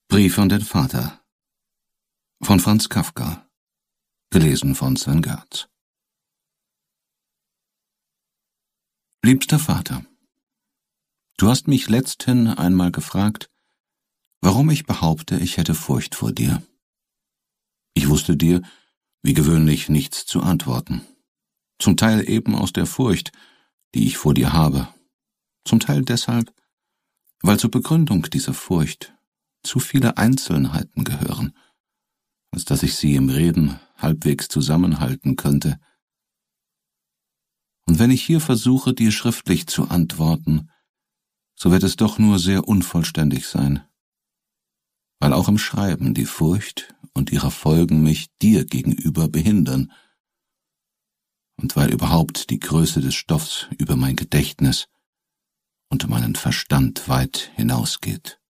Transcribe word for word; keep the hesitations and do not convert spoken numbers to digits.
Brief an den Vater von Franz Kafka, gelesen von Sven Gertz. Liebster Vater, du hast mich letzthin einmal gefragt, warum ich behaupte, ich hätte Furcht vor dir. Ich wusste dir, wie gewöhnlich, nichts zu antworten. Zum Teil eben aus der Furcht, die ich vor dir habe. Zum Teil deshalb, weil zur Begründung dieser Furcht zu viele Einzelheiten gehören, als dass ich sie im Reden halbwegs zusammenhalten könnte. Und wenn ich hier versuche, dir schriftlich zu antworten, so wird es doch nur sehr unvollständig sein, weil auch im Schreiben die Furcht und ihre Folgen mich dir gegenüber behindern und weil überhaupt die Größe des Stoffs über mein Gedächtnis und meinen Verstand weit hinausgeht.